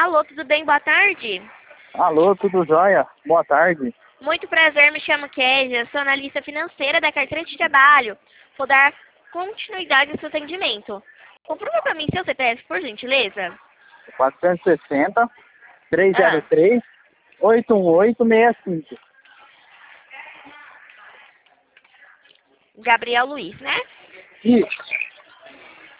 Alô, tudo bem? Boa tarde. Alô, tudo jóia? Boa tarde. Muito prazer, me chamo Kézia, sou analista financeira da carteira de trabalho. Vou dar continuidade ao seu atendimento. Comprova para mim seu CPF, por gentileza. 460 Ah, 303 81865. Gabriel Luiz, né? Isso.